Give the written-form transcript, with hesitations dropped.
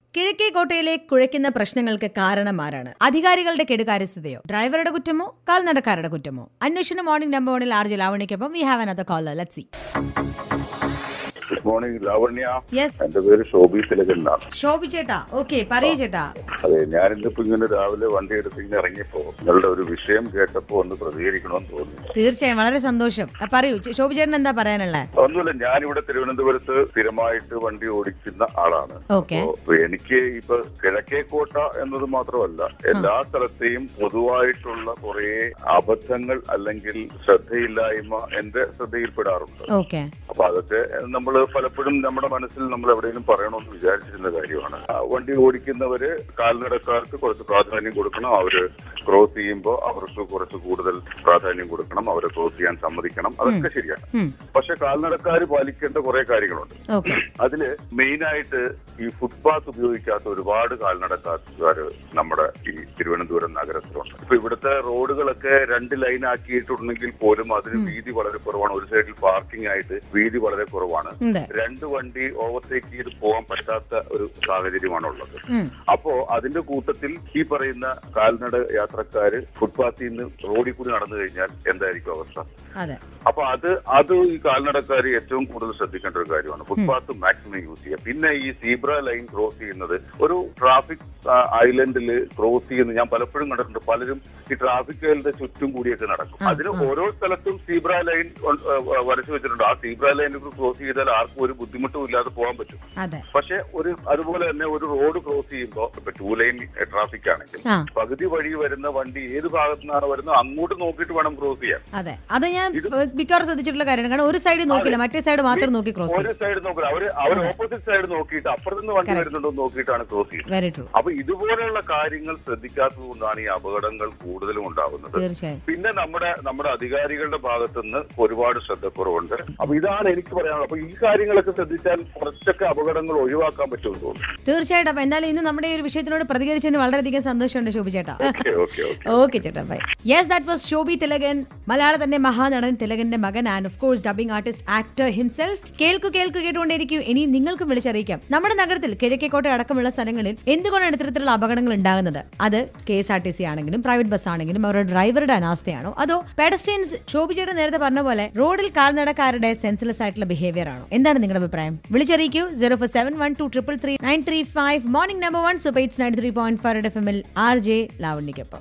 കിഴക്കേക്കോട്ടയിലെ കുഴയ്ക്കുന്ന പ്രശ്നങ്ങൾക്ക് കാരണം ആരാണ്? അധികാരികളുടെ കെടുകാര്യസ്ഥതയോ, ഡ്രൈവറുടെ കുറ്റമോ, കാൽനടക്കാരുടെ കുറ്റമോ? അന്വേഷണം മോർണിംഗ് നമ്പർ 1 RJ ലാവണ്യക്കൊപ്പം we have another caller. Let's see. Good morning Lavanya. Yes, എന്റെ പേര് ശോഭി തിലകനാണ്. ശോഭി ചേട്ടാ. ഓക്കെ, പറയൂ ചേട്ടാ. അതെ, ഞാനിന്നിപ്പോ ഇങ്ങനെ രാവിലെ വണ്ടി എടുത്ത് ഇങ്ങനെ ഇറങ്ങിയപ്പോ നിങ്ങളുടെ ഒരു വിഷയം കേട്ടപ്പോ ഒന്ന് പ്രതികരിക്കണമെന്ന് തോന്നി. തീർച്ചയായും, വളരെ സന്തോഷം. പറയൂ ശോഭി ചേട്ടൻ, എന്താ പറയാനുള്ളത്? ഒന്നുമില്ല, ഞാനിവിടെ തിരുവനന്തപുരത്ത് സ്ഥിരമായിട്ട് വണ്ടി ഓടിക്കുന്ന ആളാണ്. ഓക്കെ. അപ്പൊ എനിക്ക് ഇപ്പൊ കിഴക്കേക്കോട്ട എന്നത് മാത്രമല്ല, എല്ലാ സ്ഥലത്തെയും പൊതുവായിട്ടുള്ള കുറെ അബദ്ധങ്ങൾ അല്ലെങ്കിൽ ശ്രദ്ധയില്ലായ്മ എന്റെ ശ്രദ്ധയിൽപ്പെടാറുണ്ട്. ഓക്കെ. അപ്പൊ അതൊക്കെ നമ്മൾ പലപ്പോഴും നമ്മുടെ മനസ്സിൽ നമ്മൾ എവിടെയെങ്കിലും പറയണമെന്ന് വിചാരിച്ചിരുന്ന കാര്യമാണ്. വണ്ടി ഓടിക്കുന്നവര് കാൽനടക്കാർക്ക് കുറച്ച് പ്രാധാന്യം കൊടുക്കണം. അവര് ക്രോസ് ചെയ്യുമ്പോൾ അവർക്ക് കുറച്ച് കൂടുതൽ പ്രാധാന്യം കൊടുക്കണം. അവരെ ക്രോസ് ചെയ്യാൻ സമ്മതിക്കണം. അതൊക്കെ ശരിയാണ്. പക്ഷെ കാൽനടക്കാർ പാലിക്കേണ്ട കുറെ കാര്യങ്ങളുണ്ട്. അതില് മെയിനായിട്ട് ഈ ഫുട്പാത്ത് ഉപയോഗിക്കാത്ത ഒരുപാട് കാൽനടക്കാർ നമ്മുടെ ഈ തിരുവനന്തപുരം നഗരത്തിലുണ്ട്. ഇപ്പൊ ഇവിടുത്തെ റോഡുകളൊക്കെ 2 ലൈൻ ആക്കിയിട്ടുണ്ടെങ്കിൽ പോലും അതിന് വീതി വളരെ കുറവാണ്. ഒരു സൈഡിൽ പാർക്കിംഗ് ആയിട്ട് വീതി വളരെ കുറവാണ്. 2 വണ്ടി ഓവർടേക്ക് ചെയ്ത് പോകാൻ പറ്റാത്ത ഒരു സാഹചര്യമാണുള്ളത്. അപ്പോ അതിന്റെ കൂട്ടത്തിൽ ഈ പറയുന്ന കാൽനട യാത്രക്കാര് ഫുട്പാത്തിൽ നിന്ന് റോഡിൽ കൂടി നടന്നു കഴിഞ്ഞാൽ എന്തായിരിക്കും അവസ്ഥ? അപ്പൊ അത് ഈ കാൽനടക്കാര് ഏറ്റവും കൂടുതൽ ശ്രദ്ധിക്കേണ്ട ഒരു കാര്യമാണ്. ഫുട്പാത്ത് മാക്സിമം യൂസ് ചെയ്യുക. പിന്നെ ഈ സീബ്ര ലൈൻ ക്രോസ് ചെയ്യുന്നത് ഒരു ട്രാഫിക് ഐലൻഡിൽ ക്രോസ് ചെയ്യുന്നത് ഞാൻ പലപ്പോഴും കണ്ടിട്ടുണ്ട്. പലരും ഈ ട്രാഫിക് ഐലൻഡിന്റെ ചുറ്റും കൂടിയൊക്കെ നടക്കും. അതിന് ഓരോ സ്ഥലത്തും സീബ്ര ലൈൻ വരച്ചു വെച്ചിട്ടുണ്ട്. ആ സീബ്ര ലൈനിൽ ക്രോസ് ചെയ്താൽ ആർക്കും ഒരു ബുദ്ധിമുട്ടും ഇല്ലാതെ പോകാൻ പറ്റും. പക്ഷെ അതുപോലെ തന്നെ ഒരു റോഡ് ക്രോസ് ചെയ്യുമ്പോൾ ഇപ്പൊ 2 ലൈൻ ട്രാഫിക് ആണെങ്കിൽ പകുതി വഴി വരുന്ന വണ്ടി ഏത് ഭാഗത്തു നിന്നാണ് വരുന്നത് അങ്ങോട്ട് നോക്കിയിട്ട് വേണം ക്രോസ് ചെയ്യാൻ. അതെ, അത് ഞാൻ മിക്കവാറും ശ്രദ്ധിച്ചിട്ടുള്ള കാര്യമാണ്. കാരണം ഒരു സൈഡ് നോക്കില്ല, മറ്റേ സൈഡ് മാത്രം നോക്കി ക്രോസ് ചെയ്യും. ഒരു സൈഡ് നോക്കില്ല, അവർ ഓപ്പോസിറ്റ് സൈഡ് നോക്കിയിട്ട് അപ്പുറത്തുനിന്ന് വണ്ടി വരുന്നുണ്ടോ നോക്കിയിട്ടാണ് ക്രോസ് ചെയ്യുന്നത്. അപ്പൊ ഇതുപോലെയുള്ള കാര്യങ്ങൾ ശ്രദ്ധിക്കാത്തത് കൊണ്ടാണ് ഈ അപകടങ്ങൾ കൂടുതലും ഉണ്ടാകുന്നത്. പിന്നെ നമ്മുടെ അധികാരികളുടെ ഭാഗത്തുനിന്ന് ഒരുപാട് ശ്രദ്ധക്കുറവുണ്ട്. അപ്പൊ ഇതാണ് എനിക്ക് പറയാനുള്ളത്. അപ്പൊ ഈ കാര്യങ്ങളൊക്കെ ശ്രദ്ധിച്ചാൽ കുറച്ചൊക്കെ അപകടങ്ങൾ ഒഴിവാക്കാൻ പറ്റുമെന്ന് തോന്നുന്നു. തീർച്ചയായിട്ടും. അപ്പൊ എന്തായാലും ഇന്ന് നമ്മുടെ ഈ ഒരു വിഷയത്തിനോട് പ്രതികരിച്ചതിന് വളരെയധികം സന്തോഷമുണ്ട് ശോഭി ചേട്ടാ. ഓക്കെ ചേട്ടാ, bye. Yes, that was Shobhi Thilakan, മലയാളത്തിന്റെ മഹാനടൻ തിലകന്റെ മകൻ and of course dubbing artist, actor himself. കേൾക്കേട്ടുകൊണ്ടേയിരിക്കും. ഇനി നിങ്ങൾക്കും വിളിച്ചറിയിക്കാം നമ്മുടെ നഗരത്തിൽ കിഴക്കേക്കോട്ട അടക്കമുള്ള സ്ഥലങ്ങളിൽ എന്തുകൊണ്ടാണ് ഇത്തരത്തിലുള്ള അപകടങ്ങൾ ഉണ്ടാകുന്നത്. അത് KSRTC ആണെങ്കിലും പ്രൈവറ്റ് ബസ് ആണെങ്കിലും അവരുടെ ഡ്രൈവറുടെ അനാസ്ഥയാണോ, അതോ പെഡസ്ട്രിയൻസ് ശോഭി ചേട്ടൻ നേരത്തെ പറഞ്ഞ പോലെ റോഡിൽ കാൽനടക്കാരുടെ സെൻസ്ലെസ് ആയിട്ടുള്ള ബിഹേവിയർ ആണോ? എന്താണ് നിങ്ങളുടെ അഭിപ്രായം? വിളിച്ചറിയിക്കൂ. 04712333935 morning number 1 super 93.5 FM RJ ലാവണ്യക്കൊപ്പം.